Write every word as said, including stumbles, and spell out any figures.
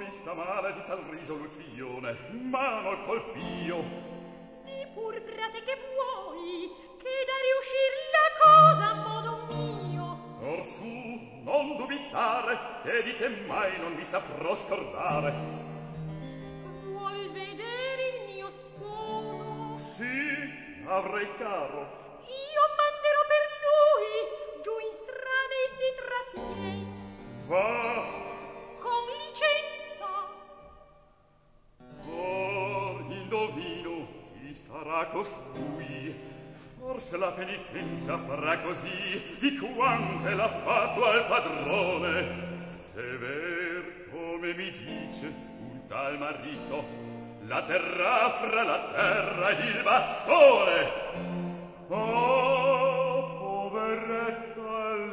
vista male di tal risoluzione, mano al colpio. Di pur, frate, che vuoi, che da riuscir la cosa a modo mio. Orsù, non dubitare, che di te mai non mi saprò scordare. Vuol vedere il mio sposo? Sì, avrei caro. Io manderò per lui, giù in strada e si trattiene. Va. Con licenza. Or indovino chi sarà costui. Forse la penitenza farà così di quante l'ha fatto al padrone. Sever come mi dice un tal marito, la terrà fra la terra ed il bastone. Oh, poveretta